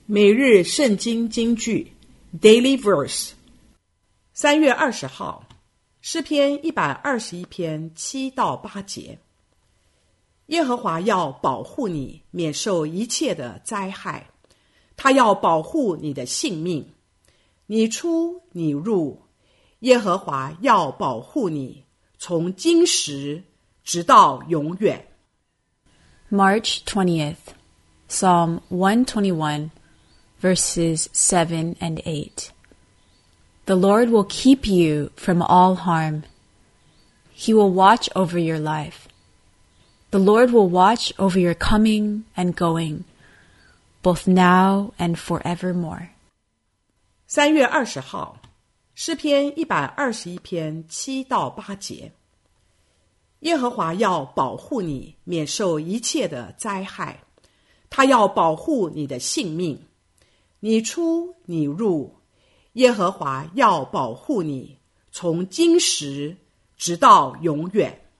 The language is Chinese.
每日圣经金句 Daily Verse 3月20号诗篇121篇7到8节。耶和华要保护你免受一切的灾害，他要保护你的性命，你出你入，耶和华要保护你，从今时直到永远。 March 20th, Psalm 121, verses 7 and 8. The Lord will keep you from all harm. He will watch over your life. The Lord will watch over your coming and going, both now and forevermore. 3月20号诗篇121篇7到8节。耶和华要保护你免受一切的灾害，他要保护你的性命，你出你入，耶和华要保护你，从今时直到永远。